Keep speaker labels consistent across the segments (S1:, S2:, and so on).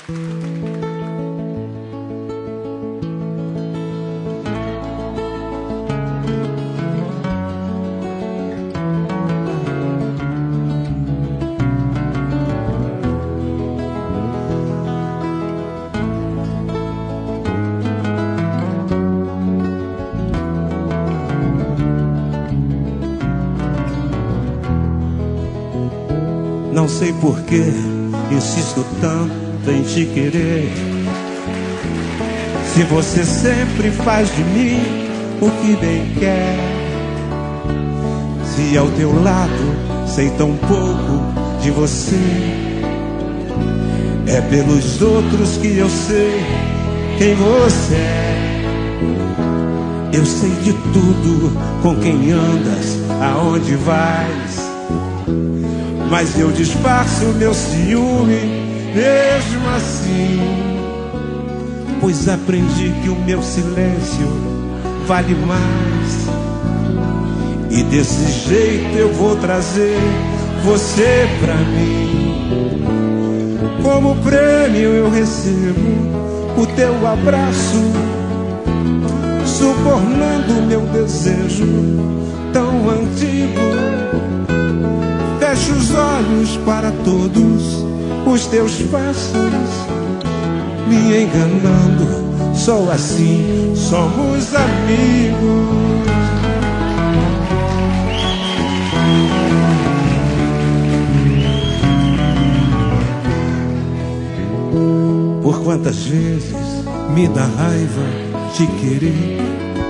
S1: Não sei por que insisto tanto em te querer, se você sempre faz de mim o que bem quer. Se ao teu lado sei tão pouco de você, é pelos outros que eu sei quem você é. Eu sei de tudo, com quem andas, aonde vais, mas eu disfarço meu ciúme mesmo assim, pois aprendi que o meu silêncio vale mais. E desse jeito eu vou trazer você pra mim. Como prêmio eu recebo o teu abraço, subornando meu desejo tão antigo. Fecho os olhos para todos os teus passos, me enganando, só assim somos amigos. Por quantas vezes me dá raiva te querer,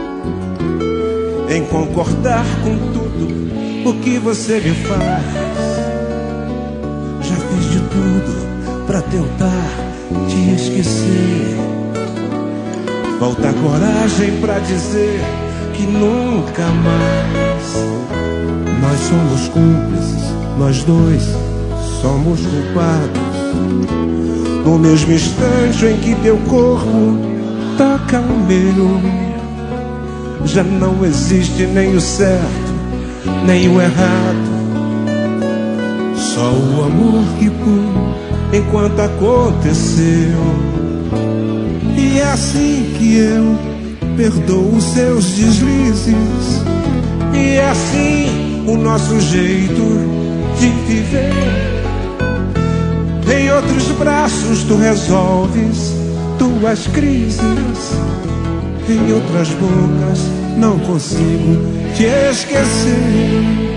S1: em concordar com tudo o que você me faz. Já fiz de tudo pra tentar te esquecer, falta coragem pra dizer que nunca mais. Nós somos cúmplices, nós dois somos culpados. No mesmo instante em que teu corpo toca o meu, já não existe nem o certo nem o errado, só o amor que por enquanto aconteceu. E é assim que eu perdoo os seus deslizes, e é assim o nosso jeito de viver. Em outros braços tu resolves tuas crises, em outras bocas não consigo te esquecer.